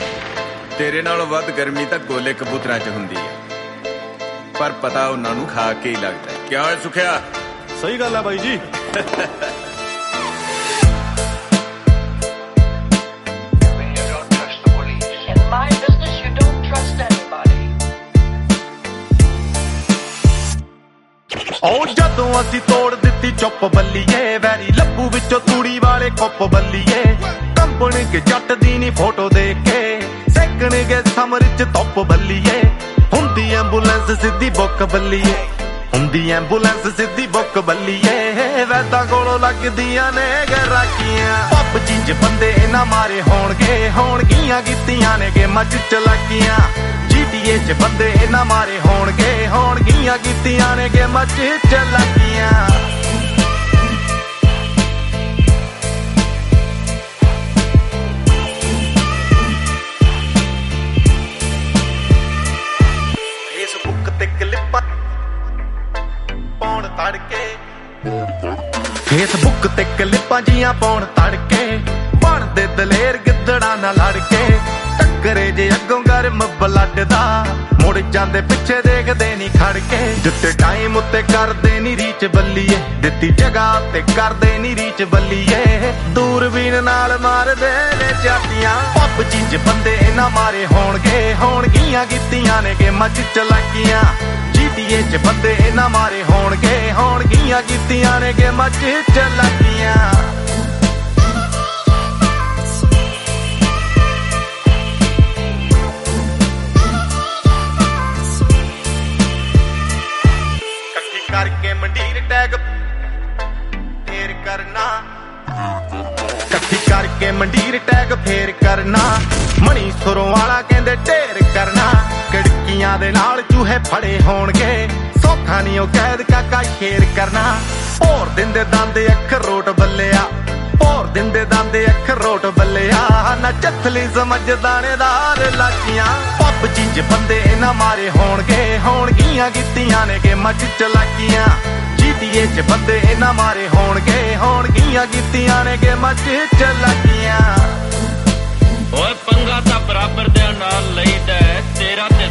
ਤੇਰੇ ਨਾਲੋਂ ਵੱਧ ਗਰਮੀ ਤਾਂ ਗੋਲੇ ਕਬੂਤਰਾਂ 'ਚ ਹੁੰਦੀ ਹੈ, ਪਰ ਪਤਾ ਉਹਨਾਂ ਨੂੰ ਖਾ ਕੇ ਹੀ ਲੱਗਦਾ। ਕਿਆ ਹੋਇਆ ਸੁਖਿਆ? ਸਹੀ ਗੱਲ ਹੈ ਬਾਈ ਜੀ। ਉਹ ਜਦੋਂ ਅਸੀਂ ਤੋੜ ਦਿੱਤੀ ਚੁੱਪ ਬੱਲੀਏ, ਵੈਰੀ ਲੱਭੂ ਵਿੱਚੋਂ ਤੂੜੀ ਵਾਲੇ ਕੁੱਪ ਬੱਲੀਏ, ਕੰਪਣੀ ਜੱਟ ਦੀ ਨੀ ਫੋਟੋ ਦੇਖ ਕੇ ਸੈਕਣਗੇ ਸਮਰ ਚ ਧੁੱਪ ਬੱਲੀਏ, ਹੁੰਦੀ ਐਂਬੂਲੈਂਸ ਸਿੱਧੀ ਬੁੱਕ ਬੱਲੀਏ, ਹੁੰਦੀ ਐਂਬੂਲੈਂਸ ਸਿੱਧੀ ਬੁੱਕ ਬੱਲੀਏ, ਵੈਦਾਂ ਕੋਲੋਂ ਲੱਗਦੀਆਂ ਨੇ ਗਰਾਕੀਆਂ, ਪੱਪ ਚਿੰਜ ਬੰਦੇ ਇਹਨਾਂ ਮਾਰੇ ਹੋਣਗੀਆਂ ਕੀਤੀਆਂ ਨੇ ਗੇਮਾਂ ਚ ਚਲਾਕੀਆਂ, GTA ਚ ਬੰਦੇ ਇਹਨਾਂ ਮਾਰੇ ਹੋਣਗੀਆਂ ਕੀਤੀਆਂ ਨੇ ਗੇਮਾਂ ਚ ਚਲਾਕੀਆਂ। ਫੇਸਬੁੱਕ ਤੇ ਕਲਿੱਪਾਂ ਪਾਉਣ ਤੜਕੇ, ਫੇਸਬੁੱਕ ਤੇ ਕਲਿੱਪਾਂ ਜੀਆਂ ਪਾਉਣ ਤੜਕੇ, ਬਣਦੇ ਦਲੇਰ ਗਿੱਦੜਾਂ ਨਾਲ ਲੜ ਕੇ, ਟੱਕਰੇ ਜੇ ਅੱਗੋਂ ਗਰਮ ਬਲੱਡ ਦਾ, ਮੁੜ ਜਾਂਦੇ ਪਿੱਛੇ ਦੇਖਦੇ ਨੀ ਖੜ ਕੇ, ਜਿੱਤੇ ਟਾਈਮ ਉੱਤੇ ਕਰਦੇ ਨੀ ਰੀਚ ਬੱਲੀਏ, ਦਿੱਤੀ ਜਗ੍ਹਾ ਤੇ ਕਰਦੇ ਨੀ ਰੀਚ ਬੱਲੀਏ, ਦੂਰਬੀਨ ਨਾਲ ਮਾਰਦੇ ਨੇ ਚਾਟੀਆਂ, ਪੱਪ ਚਿੰਜ ਬੰਦੇ ਇਹਨਾਂ ਮਾਰੇ ਹੋਣਗੀਆਂ ਕੀਤੀਆਂ ਨੇ ਗੇਮਾਂ ਚ ਚਲਾਕੀਆਂ, GTA ਚ ਬੰਦੇ ਇਹਨਾਂ ਮਾਰੇ ਹੋਣਗੀਆਂ ਕੀਤੀਆਂ ਨੇ ਗੇਮਾਂ ਚ ਚਲਾਕੀਆਂ। ਕਰਕੇ ਮੰਡੀਰ ਟੈਗ ਫੇਰ ਕਰਨਾ, ਇਕੱਠੀ ਕਰਕੇ ਮੰਡੀਰ ਟੈਗ ਫੇਰ ਕਰਨਾ, ਮਣੀ ਸੁਰੋਂ ਵਾਲਾ ਕਹਿੰਦੇ ਢੇਰ ਕਰਨਾ, ਖਿੜਕੀਆਂ ਦੇ ਨਾਲ ਚੂਹੇ ਫੜੇ ਹੋਣਗੇ, ਸੌਖਾ ਨੀ ਉਹ ਕੈਦ ਕਾਕਾ ਸ਼ੇਰ ਕਰਨਾ, ਭੋਰ ਦਿੰਦੇ ਦੰਦ ਅੱਖਰ ਰੋਟ ਬੱਲਿਆ, ਭੋਰ ਦਿੰਦੇ ਦੰਦ ਅੱਖਰ ਰੋਟ ਬੱਲਿਆ, ਨਾ ਚੱਥਲੀ ਸਮਝ ਦਾਣੇਦਾਰ ਲਾਚੀਆਂ, ਪੱਪ ਚਿੰਜ ਬੰਦੇ ਇਹਨਾਂ ਮਾਰੇ ਹੋਣਗੀਆਂ ਕੀਤੀਆਂ ਨੇ ਗੇਮਾਂ ਚ ਚਲਾਕੀਆਂ, GTA ਚ ਬੰਦੇ ਇਹਨਾਂ ਮਾਰੇ ਹੋਣਗੀਆਂ ਕੀਤੀਆਂ ਨੇ ਗੇਮਾਂ ਚ ਚਲਾਕੀਆਂ। ਓਏ ਪੰਗਾ ਤਾਂ ਬਰਾਬਰ ਦੇ ਨਾਲ ਲਈਦਾ, ਤੇਰਾ